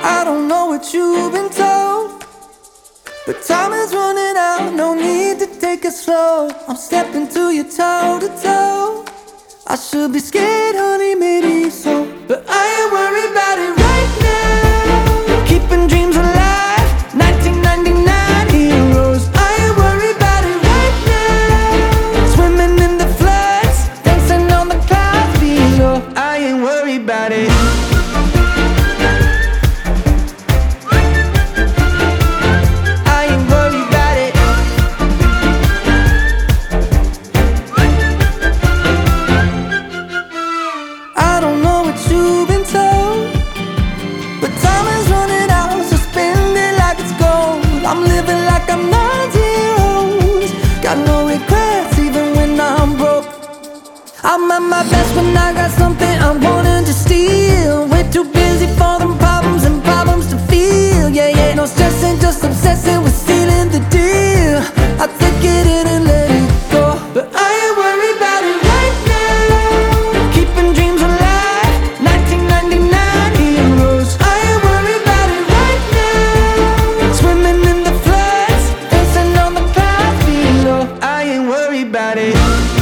I don't know what you've been told, but time is running out, no need to take it slow. I'm stepping to you toe to toe. I should be scared, honey, maybe so, but I ain't worried about it right now. Keeping dreams alive, 1999 heroes. I ain't worried about it right now. Swimming in the floods, dancing on the clouds below. I ain't worried about it. I don't know what you've been told, but time is running out, so spend it like it's gold. I'm living like I'm 90 got no regrets even when I'm broke. I'm at my best when I got something I'm wanting to steal. Way too busy for them problems and problems to feel. Yeah, yeah, no stressing, just obsessing with sealing the deal. I take it in and let it go, but I ain't worried about it right now. Keeping dreams alive, 1999 heroes. I ain't worried about it right now. Swimming in the floods, dancing on the clouds below. I ain't worried about it.